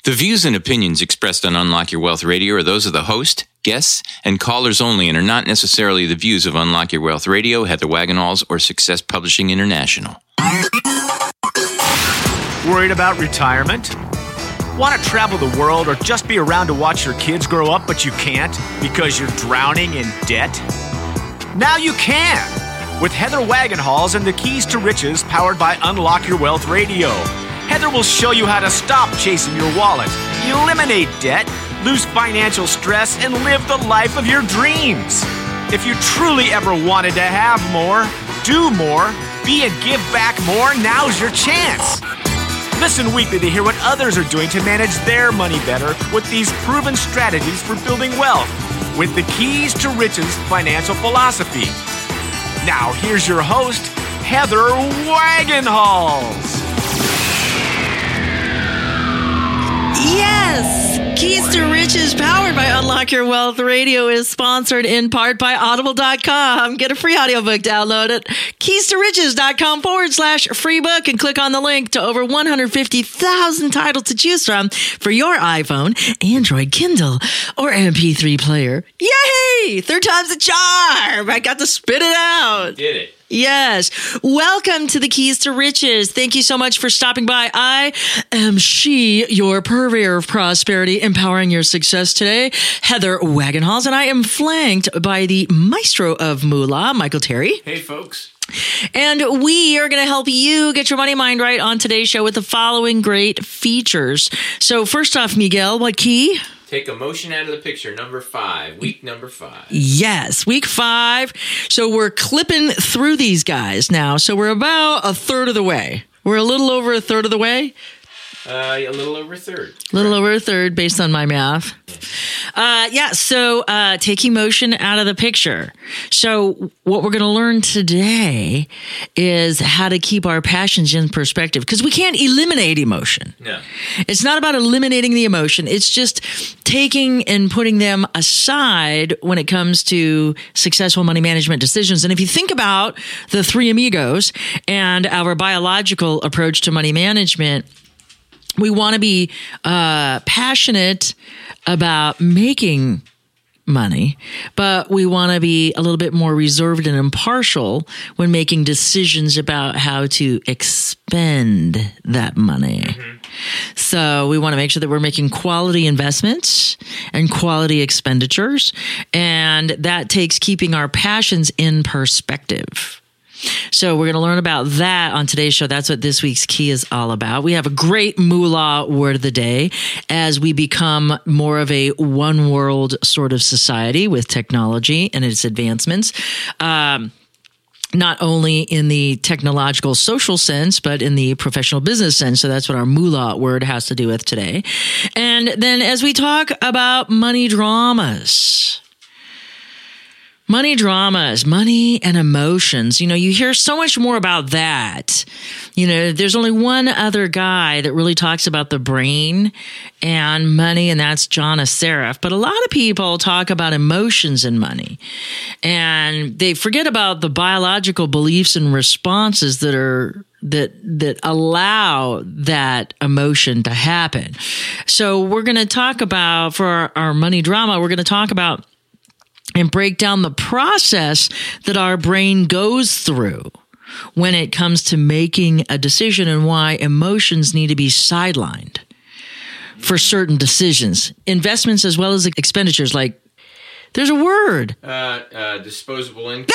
The views and opinions expressed on Unlock Your Wealth Radio are those of the host, guests, and callers only and are not necessarily the views of Unlock Your Wealth Radio, Heather Wagenhals, or Success Publishing International. Worried about retirement? Want to travel the world or just be around to watch your kids grow up, but you can't because you're drowning in debt? Now you can! With Heather Wagenhals and the Keys to Riches powered by Unlock Your Wealth Radio. Heather will show you how to stop chasing your wallet, eliminate debt, lose financial stress, and live the life of your dreams. If you truly ever wanted to have more, do more, be and give back more, now's your chance. Listen weekly to hear what others are doing to manage their money better with these proven strategies for building wealth with the Keys to Riches financial philosophy. Now, here's your host, Heather Wagenhals. Yes! Keys to Riches, powered by Unlock Your Wealth Radio, is sponsored in part by Audible.com. Get a free audiobook download at keystoriches.com/free book and click on the link to over 150,000 titles to choose from for your iPhone, Android, Kindle, or MP3 player. Yay! Third time's a charm! I got to spit it out. Did it. Yes. Welcome to the Keys to Riches. Thank you so much for stopping by. I am your purveyor of prosperity, empowering your success today, Heather Wagenhals, and I am flanked by the maestro of moolah, Michael Terry. Hey, folks. And we are going to help you get your money mind right on today's show with the following great features. So first off, Miguel, what key? Take emotion out of the picture, number 5, week number 5. Yes, week 5. So we're clipping through these guys now. So we're about a third of the way. We're a little over a third of the way. A little over a third. A little over a third based on my math. So take emotion out of the picture. So what we're going to learn today is how to keep our passions in perspective, because we can't eliminate emotion. No. It's not about eliminating the emotion. It's just taking and putting them aside when it comes to successful money management decisions. And if you think about the three amigos and our biological approach to money management, we want to be passionate about making money, but we want to be a little bit more reserved and impartial when making decisions about how to expend that money. Mm-hmm. So we want to make sure that we're making quality investments and quality expenditures, and that takes keeping our passions in perspective. So we're going to learn about that on today's show. That's what this week's key is all about. We have a great moolah word of the day as we become more of a one world sort of society with technology and its advancements. Not only in the technological social sense, but in the professional business sense. So that's what our moolah word has to do with today. And then as we talk about money dramas, money and emotions. You know, you hear so much more about that. You know, there's only one other guy that really talks about the brain and money, and that's John Assaraf. But a lot of people talk about emotions and money, and they forget about the biologiour beliefs and responses that allow that emotion to happen. So we're going to talk about, for our money drama, we're going to talk about and break down the process that our brain goes through when it comes to making a decision and why emotions need to be sidelined for certain decisions, investments as well as expenditures. Like, there's a word. Disposable income.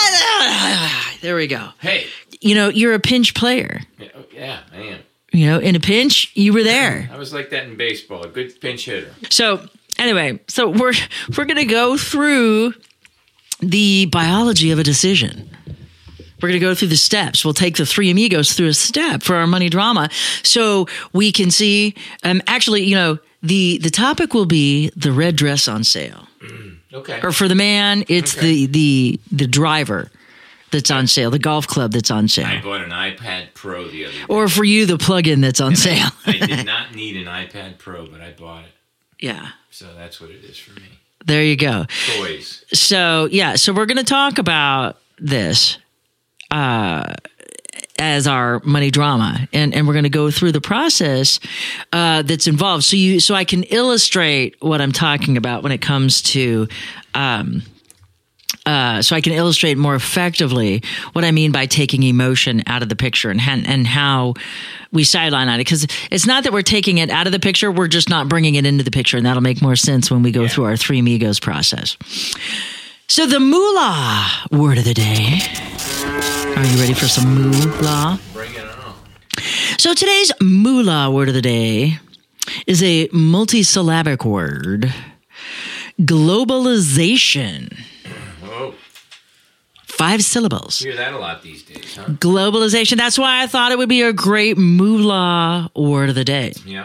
There we go. Hey. You know, you're a pinch player. Yeah, I am. You know, in a pinch, you were there. I was like that in baseball, a good pinch hitter. So anyway, so we're going to go through the biology of a decision. We're going to go through the steps. We'll take the three amigos through a step for our money drama so we can see, actually, you know, the topic will be the red dress on sale. Okay. Or for the man, it's the driver that's on sale, the golf club that's on sale. I bought an iPad Pro the other day. Or for you, the plug-in that's on sale. I did not need an iPad Pro, but I bought it. Yeah. So that's what it is for me. There you go. Toys. So we're going to talk about this. as our money drama, and we're going to go through the process that's involved, so I can illustrate what I'm talking about when it comes to. So I can illustrate more effectively what I mean by taking emotion out of the picture and how we sideline on it. Because it's not that we're taking it out of the picture, we're just not bringing it into the picture, and that'll make more sense when we go through our Three Amigos process. So the moolah word of the day. Are you ready for some moolah? Bring it on. So today's moolah word of the day is a multisyllabic word. Globalization. Whoa. 5 syllables. You hear that a lot these days, huh? Globalization. That's why I thought it would be a great moolah word of the day. Yeah.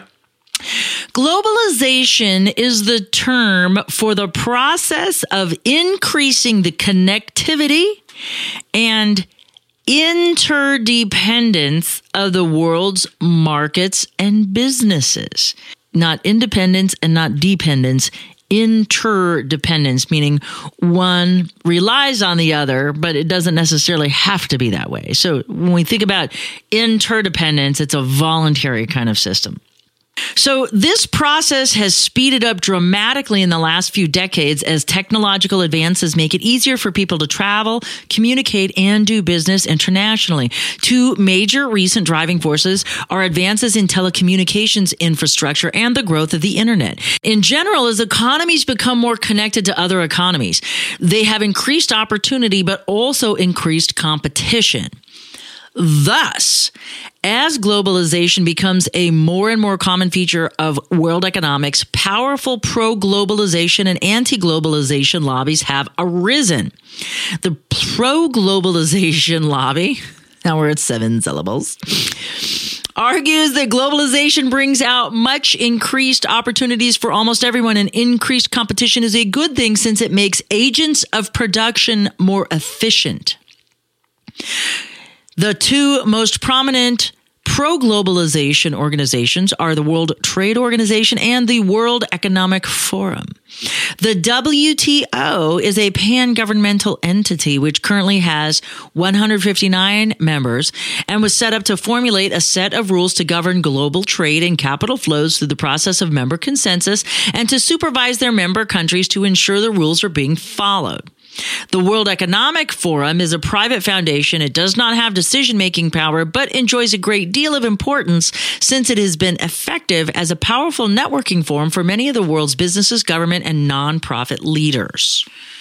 Globalization is the term for the process of increasing the connectivity and interdependence of the world's markets and businesses. Not independence and not dependence. Interdependence, meaning one relies on the other, but it doesn't necessarily have to be that way. So when we think about interdependence, it's a voluntary kind of system. So this process has speeded up dramatically in the last few decades as technological advances make it easier for people to travel, communicate, and do business internationally. 2 major recent driving forces are advances in telecommunications infrastructure and the growth of the internet. In general, as economies become more connected to other economies, they have increased opportunity but also increased competition. Thus, as globalization becomes a more and more common feature of world economics, powerful pro-globalization and anti-globalization lobbies have arisen. The pro-globalization lobby, now we're at 7 syllables, argues that globalization brings out much increased opportunities for almost everyone, and increased competition is a good thing since it makes agents of production more efficient. The 2 most prominent pro-globalization organizations are the World Trade Organization and the World Economic Forum. The WTO is a pan-governmental entity which currently has 159 members and was set up to formulate a set of rules to govern global trade and capital flows through the process of member consensus and to supervise their member countries to ensure the rules are being followed. The World Economic Forum is a private foundation. It does not have decision-making power, but enjoys a great deal of importance since it has been effective as a powerful networking forum for many of the world's businesses, government, and nonprofit leaders.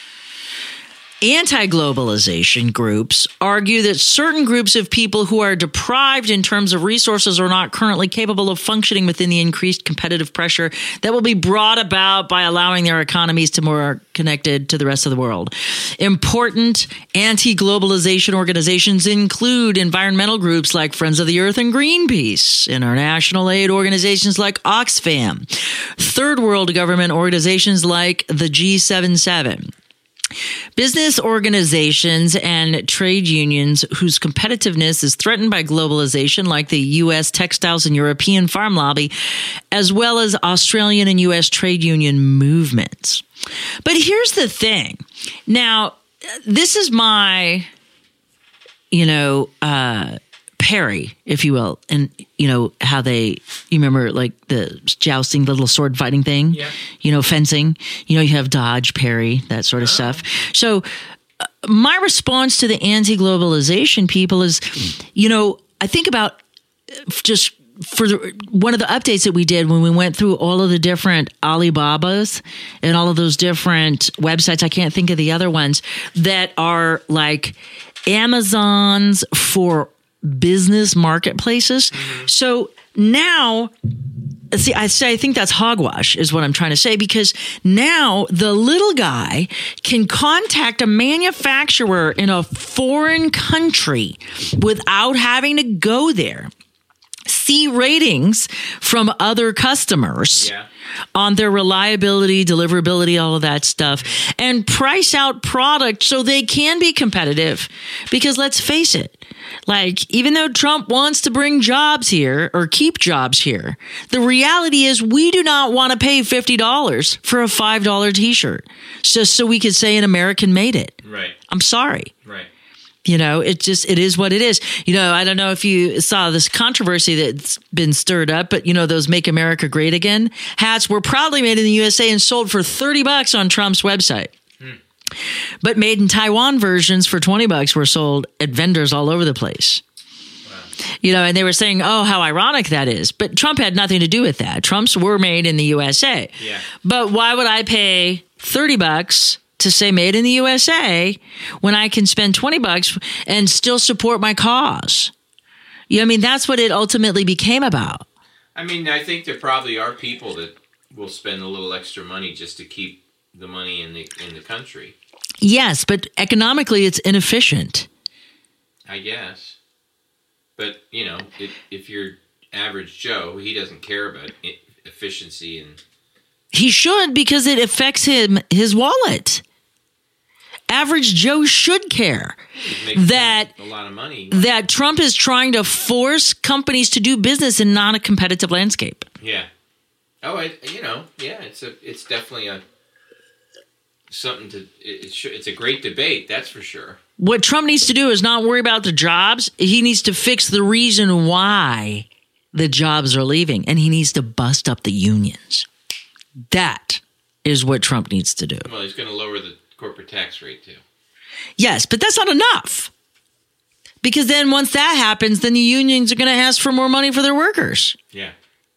Anti-globalization groups argue that certain groups of people who are deprived in terms of resources are not currently capable of functioning within the increased competitive pressure that will be brought about by allowing their economies to more connected to the rest of the world. Important anti-globalization organizations include environmental groups like Friends of the Earth and Greenpeace, international aid organizations like Oxfam, third world government organizations like the G77, business organizations and trade unions whose competitiveness is threatened by globalization, like the U.S. textiles and European farm lobby, as well as Australian and U.S. trade union movements. But here's the thing. Now, this is my, parry, if you will, and how you remember like the jousting, the little sword fighting thing, fencing, you have dodge, parry, that sort of stuff. So my response to the anti-globalization people is, I think about just for one of the updates that we did when we went through all of the different Alibabas and all of those different websites, I can't think of the other ones, that are like Amazons for business marketplaces. Mm-hmm. So now, I think that's hogwash is what I'm trying to say, because now the little guy can contact a manufacturer in a foreign country without having to go there, see ratings from other customers on their reliability, deliverability, all of that stuff, and price out product so they can be competitive. Because let's face it, like, even though Trump wants to bring jobs here or keep jobs here, the reality is we do not want to pay $50 for a $5 t-shirt just so we could say an American made it. Right. I'm sorry. Right. It is what it is. I don't know if you saw this controversy that's been stirred up, but those Make America Great Again hats were proudly made in the USA and sold for $30 on Trump's website. But made in Taiwan versions for $20 were sold at vendors all over the place. Wow. And they were saying, oh, how ironic that is. But Trump had nothing to do with that. Trump's were made in the USA. Yeah. But why would I pay $30 to say made in the USA when I can spend $20 and still support my cause? That's what it ultimately became about. I think there probably are people that will spend a little extra money just to keep the money in the country. Yes, but economically it's inefficient. I guess. But, if you're average Joe, he doesn't care about efficiency and... He should, because it affects his wallet. Average Joe should care that a lot of money. That Trump is trying to force companies to do business in not a competitive landscape. Yeah. Oh, it's definitely it's a great debate, that's for sure. What Trump needs to do is not worry about the jobs. He needs to fix the reason why the jobs are leaving, and he needs to bust up the unions. That is what Trump needs to do. Well, he's going to lower the corporate tax rate too. Yes, but that's not enough. Because then once that happens, then the unions are going to ask for more money for their workers. Yeah.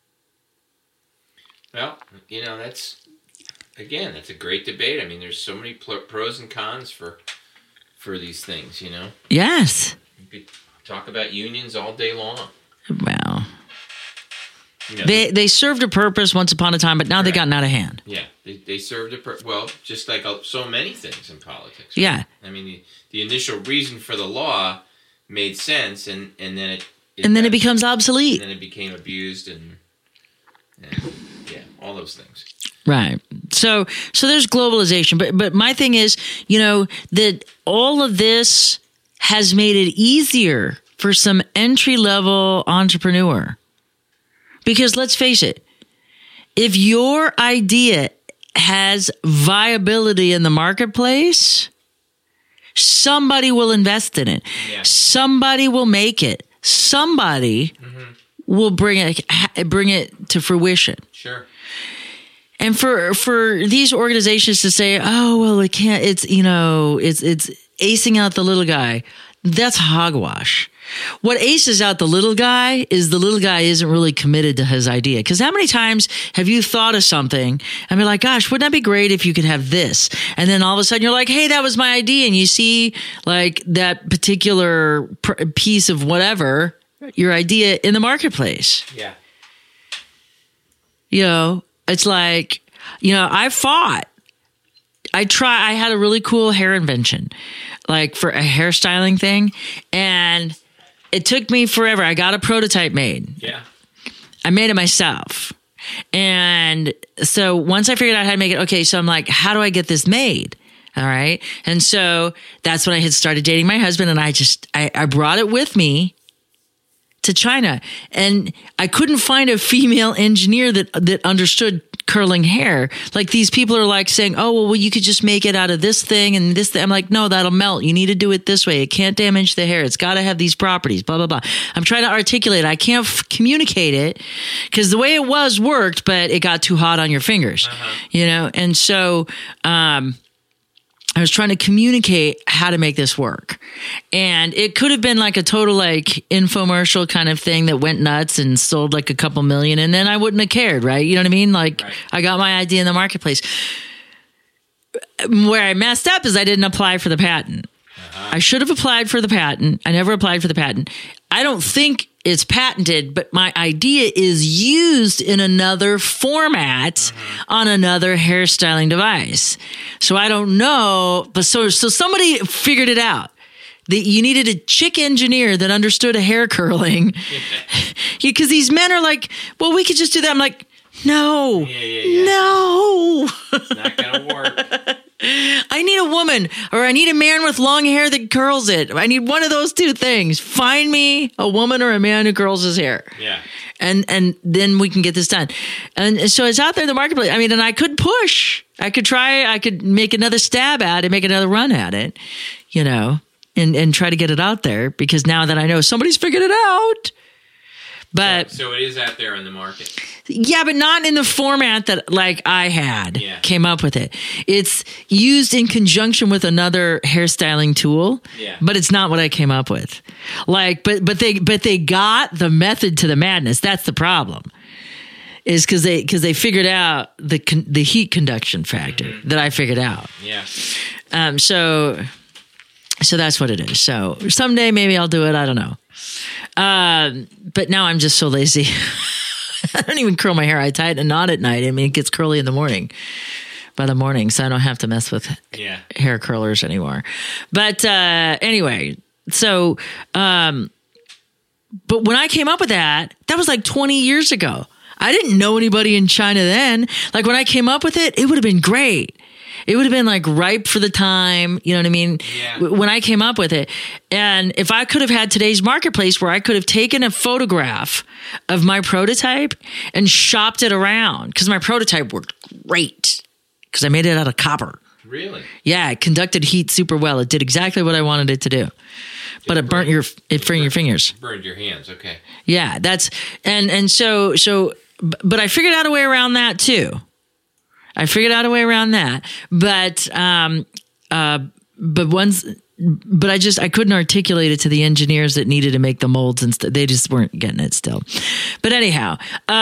Well, that's a great debate. There's so many pros and cons for these things, Yes. You could talk about unions all day long. Well, they served a purpose once upon a time, but now they've gotten out of hand. Yeah, they served a purpose. Well, just like so many things in politics. Right? Yeah. The initial reason for the law made sense, and then it becomes obsolete. And then it became abused, and all those things. Right. So there's globalization, but my thing is, that all of this has made it easier for some entry-level entrepreneur. Because let's face it, if your idea has viability in the marketplace, somebody will invest in it. Yeah. Somebody will make it. Somebody will bring it to fruition. Sure. And for these organizations to say, oh, well, it can't, it's acing out the little guy. That's hogwash. What aces out the little guy is the little guy isn't really committed to his idea. Because how many times have you thought of something and be like, gosh, wouldn't that be great if you could have this? And then all of a sudden you're like, hey, that was my idea. And you see like that particular piece of whatever, your idea in the marketplace. Yeah. It's like, I fought. I had a really cool hair invention, like for a hairstyling thing. And it took me forever. I got a prototype made. Yeah. I made it myself. And so once I figured out how to make it, okay, so I'm like, how do I get this made? All right. And so that's when I had started dating my husband, and I brought it with me to China, and I couldn't find a female engineer that understood curling hair. Like these people are like saying, oh, well, you could just make it out of this thing and this thing. I'm like, no, that'll melt. You need to do it this way. It can't damage the hair. It's got to have these properties, blah, blah, blah. I'm trying to articulate it. I can't communicate it because the way it worked, but it got too hot on your fingers, And so, I was trying to communicate how to make this work. And it could have been like a total like infomercial kind of thing that went nuts and sold like a couple million, and then I wouldn't have cared, right? You know what I mean? Like I got my idea in the marketplace. Where I messed up is I didn't apply for the patent. I should have applied for the patent. I never applied for the patent. I don't think it's patented, but my idea is used in another format on another hairstyling device. So I don't know, but so somebody figured it out. That you needed a chick engineer that understood a hair curling. Because these men are like, well, we could just do that. I'm like, no, no. It's not going to work. I need a woman, or I need a man with long hair that curls it. I need one of those two things. Find me a woman or a man who curls his hair. Yeah. And then we can get this done. And so it's out there in the marketplace. I mean, and I could push. I could try. I could make another stab at it, make another run at it, and try to get it out there, because now that I know somebody's figured it out. But so it is out there on the market. Yeah, but not in the format that like I had came up with it. It's used in conjunction with another hairstyling tool, but it's not what I came up with. Like, but they got the method to the madness. That's the problem. Is because they figured out the heat conduction factor that I figured out. Yeah. So that's what it is. So someday maybe I'll do it. I don't know. But now I'm just so lazy. I don't even curl my hair. I tie it in a knot at night. I mean, it gets curly in the morning. By the morning, so I don't have to mess with hair curlers anymore. But anyway, so but when I came up with that was like 20 years ago. I didn't know anybody in China then. Like when I came up with it, it would have been great. It would have been like ripe for the time. You know what I mean? Yeah. When I came up with it. And if I could have had today's marketplace where I could have taken a photograph of my prototype and shopped it around, because my prototype worked great because I made it out of copper. Really? Yeah. It conducted heat super well. It did exactly what I wanted it to do. But it burnt your fingers. Burned your hands. Okay. Yeah. That's, and so, but I figured out a way around that too. I I couldn't articulate it to the engineers that needed to make the molds and they just weren't getting it still. But anyhow,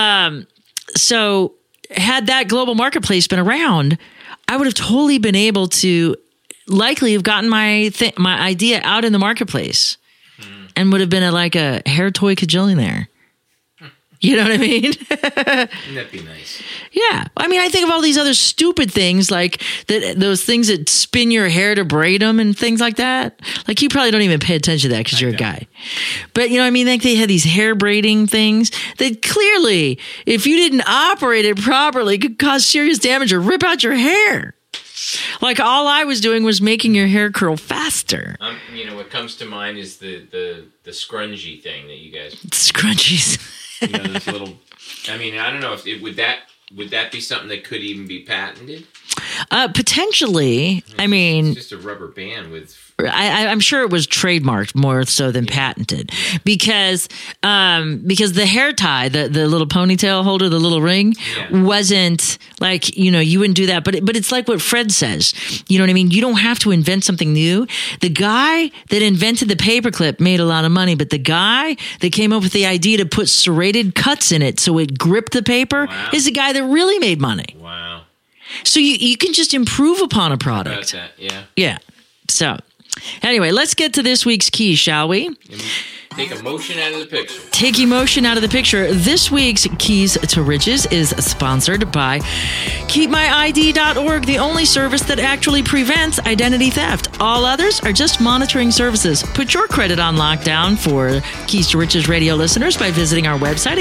so had that global marketplace been around, I would have totally been able to likely have gotten my idea out in the marketplace and would have been like a hair toy cajillionaire. You know what I mean? That'd be nice. Yeah. I mean, I think of all these other stupid things like those things that spin your hair to braid them and things like that. Like you probably don't even pay attention to that because you're a guy. But you know what I mean? Like they had these hair braiding things that clearly, if you didn't operate it properly, could cause serious damage or rip out your hair. Like all I was doing was making your hair curl faster. What comes to mind is the scrunchie thing that you guys... Scrunchies. This little... I mean, I don't know if would that be something that could even be patented? Potentially. It's just a rubber band with... I'm sure it was trademarked more so than patented because the hair tie, the little ponytail holder, the little ring wasn't like, you wouldn't do that. But it's like what Fred says. You know what I mean? You don't have to invent something new. The guy that invented the paperclip made a lot of money, but the guy that came up with the idea to put serrated cuts in it so it gripped the paper is the guy that really made money. Wow. So you can just improve upon a product. About that, Yeah. So anyway, let's get to this week's key, shall we? Take emotion out of the picture. Take emotion out of the picture. This week's Keys to Riches is sponsored by KeepMyID.org, the only service that actually prevents identity theft. All others are just monitoring services. Put your credit on lockdown for Keys to Riches radio listeners by visiting our website at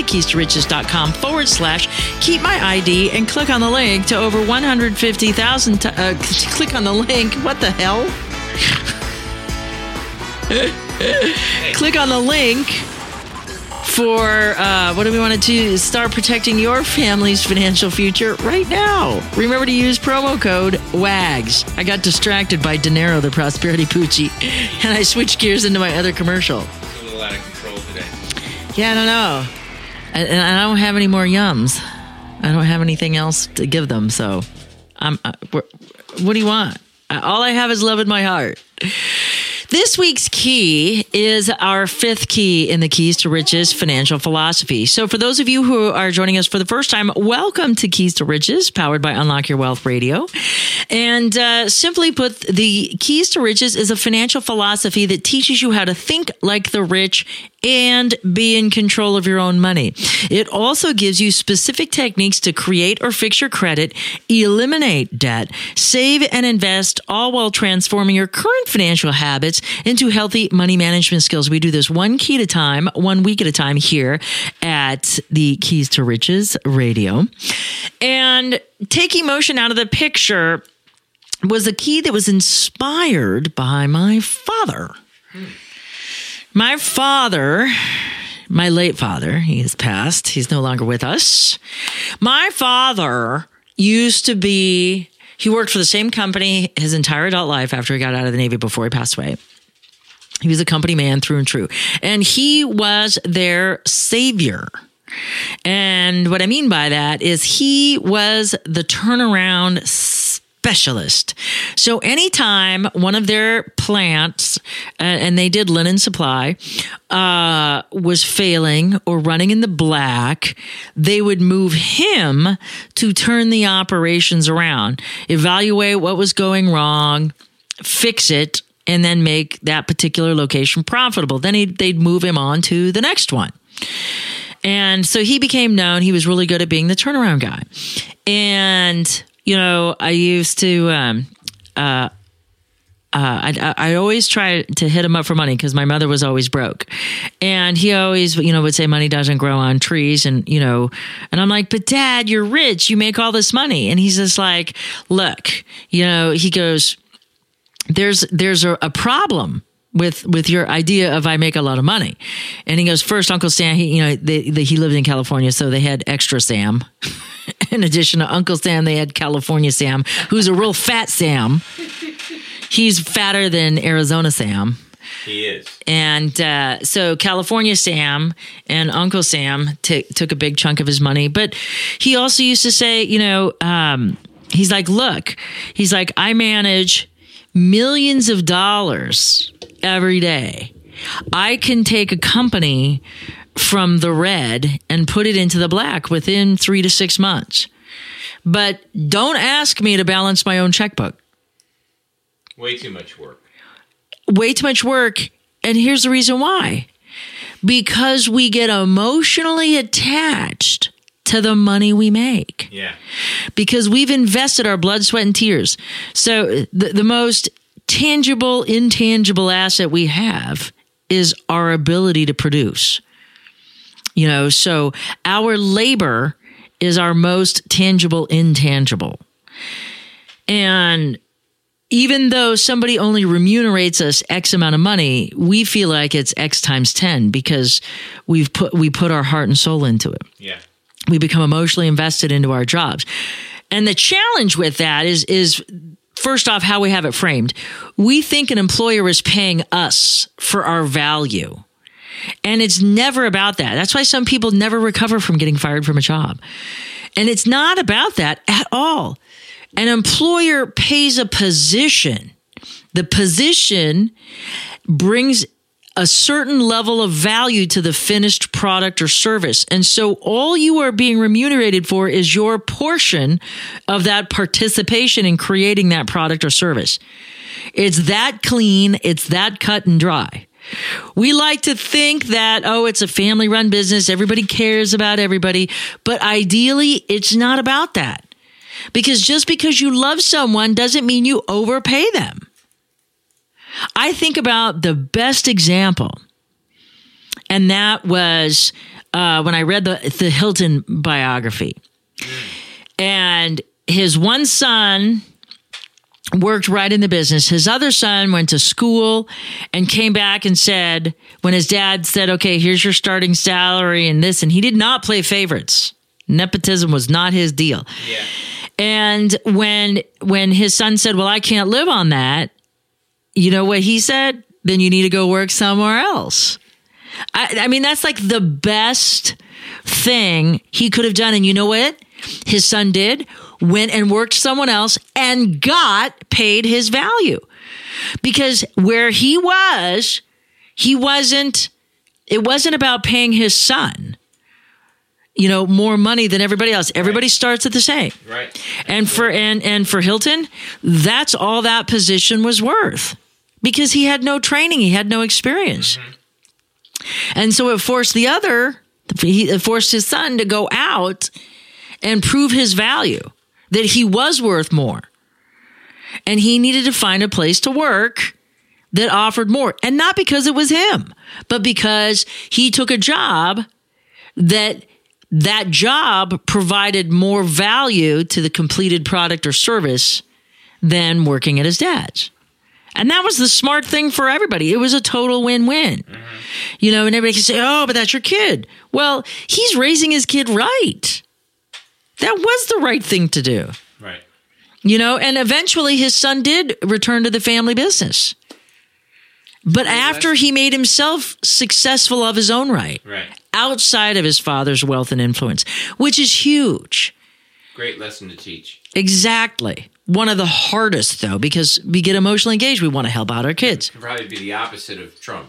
keystoriches.com/KeepMyID and click on the link to over 150,000. Click on the link. What the hell? Click on the link for what do we want to do? Start protecting your family's financial future right now. Remember to use promo code WAGS. I got distracted by De Niro, the Prosperity Poochie, and I switched gears into my other commercial. It's a little out of control today. Yeah, I don't know. And I don't have any more yums. I don't have anything else to give them, so what do you want? All I have is love in my heart. This week's key is our fifth key in the Keys to Riches financial philosophy. So for those of you who are joining us for the first time, welcome to Keys to Riches, powered by Unlock Your Wealth Radio. And simply put, the Keys to Riches is a financial philosophy that teaches you how to think like the rich and be in control of your own money. It also gives you specific techniques to create or fix your credit, eliminate debt, save and invest, all while transforming your current financial habits into healthy money management skills. We do this one key at a time, 1 week at a time here at the Keys to Riches Radio. And take emotion out of the picture was a key that was inspired by my father. My father, my late father, he has passed. He's no longer with us. My father used to be, he worked for the same company his entire adult life after he got out of the Navy before he passed away. He was a company man through and through. And he was their savior. And what I mean by that is he was the turnaround specialist. So anytime one of their plants, and they did linen supply, was failing or running in the black, they would move him to turn the operations around, evaluate what was going wrong, fix it, and then make that particular location profitable. Then they'd move him on to the next one. And so he became known. He was really good at being the turnaround guy. And, you know, I used to, I always try to hit him up for money because my mother was always broke. And he always, you know, would say money doesn't grow on trees. And, you know, and I'm like, but Dad, you're rich. You make all this money. And he's just like, look, you know, he goes, there's a problem with your idea of I make a lot of money. And he goes, first, Uncle Sam, he lived in California, so they had Extra Sam. In addition to Uncle Sam, they had California Sam, who's a real fat Sam. He's fatter than Arizona Sam. He is. And so California Sam and Uncle Sam took a big chunk of his money. But he also used to say, you know, he's like, look, he's like, I manage millions of dollars every day. I can take a company from the red and put it into the black within 3 to 6 months. But don't ask me to balance my own checkbook. Way too much work. Way too much work. And here's the reason why. Because we get emotionally attached to the money we make. Yeah. Because we've invested our blood, sweat, and tears. So the most tangible, intangible asset we have is our ability to produce. You know, so our labor is our most tangible, intangible. And even though somebody only remunerates us X amount of money, we feel like it's X times 10 because we put our heart and soul into it. Yeah. We become emotionally invested into our jobs. And the challenge with that is first off, how we have it framed. We think an employer is paying us for our value. And it's never about that. That's why some people never recover from getting fired from a job. And it's not about that at all. An employer pays a position. The position brings a certain level of value to the finished product or service. And so all you are being remunerated for is your portion of that participation in creating that product or service. It's that clean. It's that cut and dry. We like to think that, oh, it's a family-run business. Everybody cares about everybody. But ideally, it's not about that. Because just because you love someone doesn't mean you overpay them. I think about the best example, and that was when I read the Hilton biography. And his one son worked right in the business. His other son went to school and came back and said, when his dad said, okay, here's your starting salary and this, and he did not play favorites. Nepotism was not his deal. Yeah. And when his son said, well, I can't live on that, you know what he said? Then you need to go work somewhere else. I mean, that's like the best thing he could have done. And you know what his son did? Went and worked someone else and got paid his value. Because where he was, it wasn't about paying his son, you know, more money than everybody else. Everybody starts at the same. Right. And for Hilton, that's all that position was worth. Because he had no training, he had no experience. Mm-hmm. And so it forced his son to go out and prove his value, that he was worth more. And he needed to find a place to work that offered more. And not because it was him, but because he took a job that job provided more value to the completed product or service than working at his dad's. And that was the smart thing for everybody. It was a total win-win. Mm-hmm. You know, and everybody can say, oh, but that's your kid. Well, he's raising his kid right. That was the right thing to do. Right. You know, and eventually his son did return to the family business. But after he made himself successful of his own right. Outside of his father's wealth and influence, which is huge. Great lesson to teach. Exactly. One of the hardest, though, because we get emotionally engaged. We want to help out our kids. It could probably be the opposite of Trump.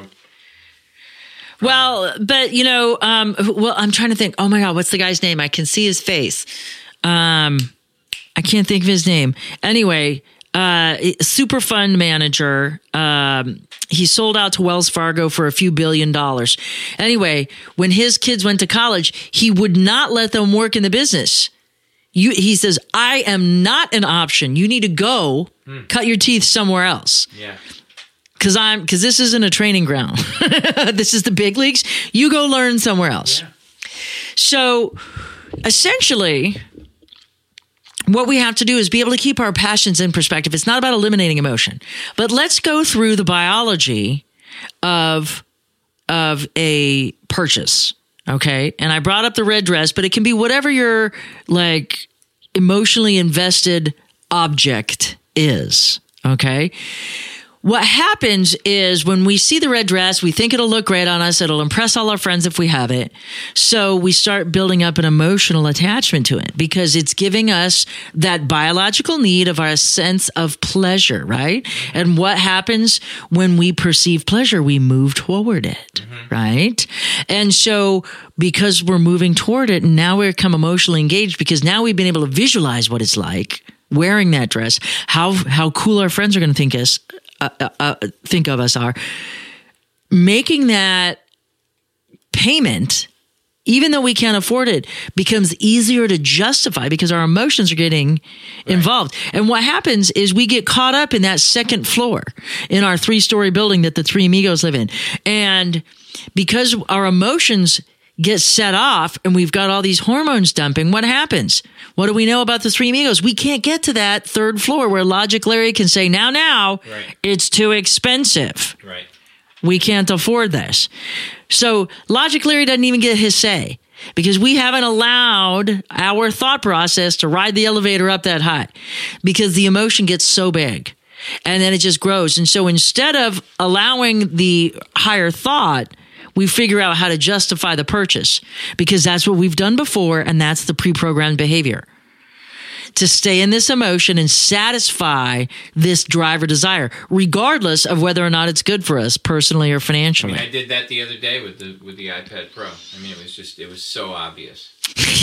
Well, but, I'm trying to think. Oh, my God, what's the guy's name? I can see his face. I can't think of his name. Anyway, super fund manager. He sold out to Wells Fargo for a few $1 billion. Anyway, when his kids went to college, he would not let them work in the business. He says, I am not an option. You need to go cut your teeth somewhere else. Yeah. Because this isn't a training ground. This is the big leagues. You go learn somewhere else. Yeah. So essentially, what we have to do is be able to keep our passions in perspective. It's not about eliminating emotion, but let's go through the biology of a purchase. Okay. And I brought up the red dress, but it can be whatever your like emotionally invested object is. Okay. What happens is when we see the red dress, we think it'll look great on us. It'll impress all our friends if we have it. So we start building up an emotional attachment to it because it's giving us that biological need of our sense of pleasure, right? And what happens when we perceive pleasure? We move toward it, right? And so because we're moving toward it, and now we become emotionally engaged because now we've been able to visualize what it's like wearing that dress, how cool our friends are going to think of us are. Making that payment, even though we can't afford it, becomes easier to justify because our emotions are getting involved. And what happens is we get caught up in that second floor in our 3-story building that the Three Amigos live in. And because our emotions get set off and we've got all these hormones dumping, what happens? What do we know about the Three Amigos? We can't get to that 3rd floor where Logic Larry can say, now, it's too expensive. Right. We can't afford this. So Logic Larry doesn't even get his say because we haven't allowed our thought process to ride the elevator up that high because the emotion gets so big and then it just grows. And so instead of allowing the higher thought, we figure out how to justify the purchase because that's what we've done before, and that's the pre-programmed behavior. To stay in this emotion and satisfy this drive or desire, regardless of whether or not it's good for us personally or financially. I did that the other day with the iPad Pro. It was so obvious.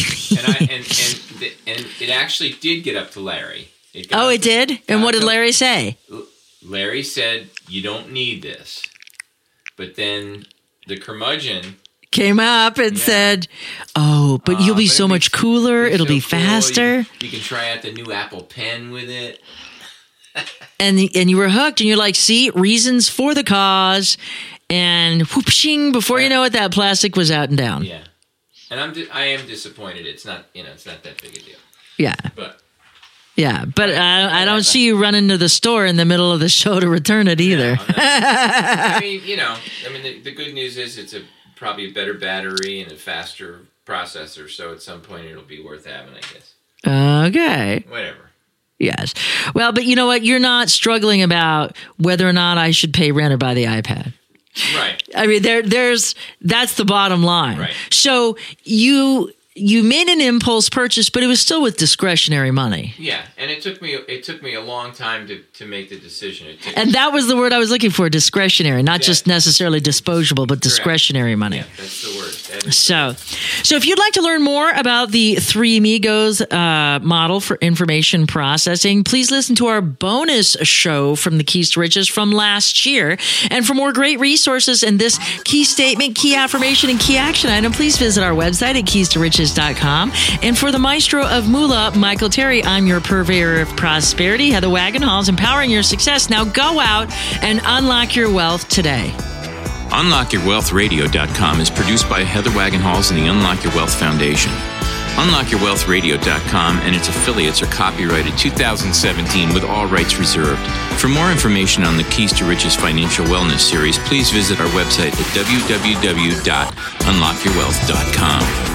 and it actually did get up to Larry. It did? And what did Larry say? Larry said, you don't need this. But then the curmudgeon came up and said, but you'll be so much cooler. It'll be faster. You can try out the new Apple Pen with it. and you were hooked and you're like, see, reasons for the cause. And whoopshing, before you know it, that plastic was out and down. Yeah. And I am disappointed. It's not that big a deal. Yeah. But I don't see you running to the store in the middle of the show to return it either. No, the good news is it's probably a better battery and a faster processor. So at some point it'll be worth having, I guess. Okay. Whatever. Yes. Well, but you know what? You're not struggling about whether or not I should pay rent or buy the iPad. Right. That's the bottom line. Right. So you made an impulse purchase, but it was still with discretionary money. Yeah, and it took me a long time to make the decision. And that was the word I was looking for, discretionary, not just necessarily disposable, but discretionary money. Yeah, that's the word. So if you'd like to learn more about the Three Amigos model for information processing, please listen to our bonus show from the Keys to Riches from last year. And for more great resources and this key statement, key affirmation, and key action item, please visit our website at keys2riches.com. And for the maestro of Moolah, Michael Terry, I'm your purveyor of prosperity, Heather Wagenhals, empowering your success. Now go out and unlock your wealth today. UnlockYourWealthRadio.com is produced by Heather Wagenhals and the Unlock Your Wealth Foundation. UnlockYourWealthRadio.com and its affiliates are copyrighted 2017 with all rights reserved. For more information on the Keys to Riches Financial Wellness Series, please visit our website at www.unlockyourwealth.com.